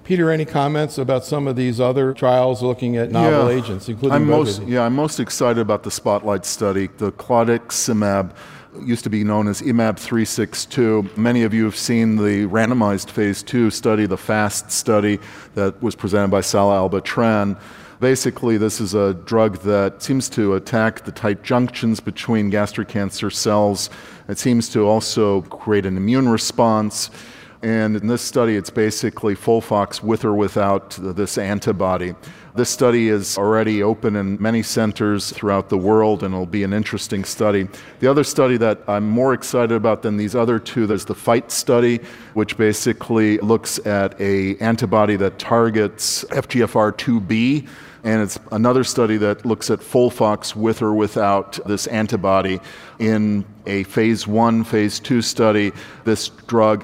Peter, any comments about some of these other trials looking at novel agents, including I'm most excited about the Spotlight study. The claudiximab used to be known as IMAB 362. Many of you have seen the randomized phase 2 study, the FAST study that was presented by Salah Al-Batran. Basically, this is a drug that seems to attack the tight junctions between gastric cancer cells. It seems to also create an immune response. And in this study, it's basically FOLFOX with or without this antibody. This study is already open in many centers throughout the world, and it'll be an interesting study. The other study that I'm more excited about than these other two, there's the FIGHT study, which basically looks at an antibody that targets FGFR2b. And it's another study that looks at FOLFOX with or without this antibody. In a phase 1, phase 2 study, this drug,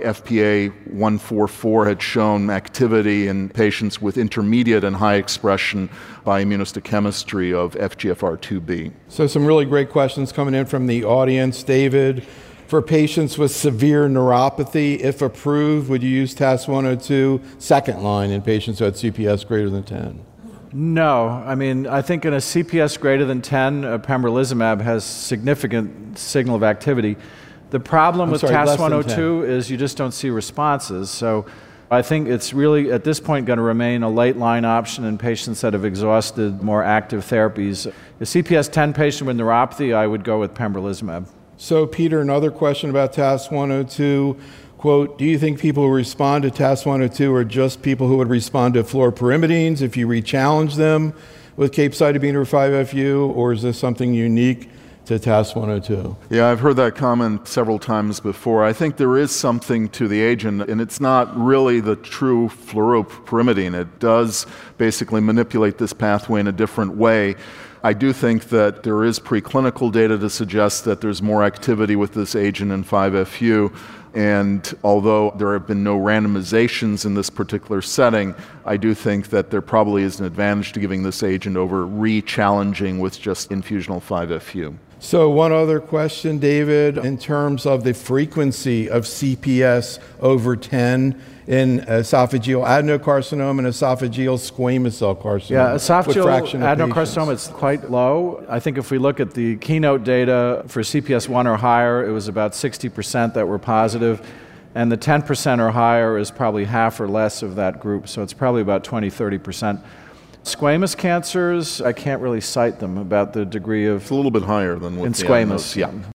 FPA-144, had shown activity in patients with intermediate and high expression by immunohistochemistry of FGFR2b. So some really great questions coming in from the audience. David, for patients with severe neuropathy, if approved, would you use TAS-102 second line in patients who had CPS greater than 10? No. I mean, I think in a CPS greater than 10, pembrolizumab has significant signal of activity. The problem with TAS-102 is you just don't see responses. So I think it's really, at this point, going to remain a late-line option in patients that have exhausted more active therapies. A CPS 10 patient with neuropathy, I would go with pembrolizumab. So, Peter, another question about TAS-102. Quote, do you think people who respond to TAS-102 are just people who would respond to fluoropyrimidines if you re-challenge them with capecitabine or 5-FU, or is this something unique to TAS-102? Yeah, I've heard that comment several times before. I think there is something to the agent, and it's not really the true fluoropyrimidine. It does basically manipulate this pathway in a different way. I do think that there is preclinical data to suggest that there's more activity with this agent in 5-FU. And although there have been no randomizations in this particular setting, I do think that there probably is an advantage to giving this agent over re-challenging with just infusional 5-FU. So one other question, David, in terms of the frequency of CPS over 10 in esophageal adenocarcinoma and esophageal squamous cell carcinoma. Yeah, esophageal adenocarcinoma is quite low. I think if we look at the keynote data for CPS 1 or higher, it was about 60% that were positive, and the 10% or higher is probably half or less of that group, so it's probably about 20-30%. Squamous cancers, I can't really cite them about the degree of... It's a little bit higher than what in squamous, yeah.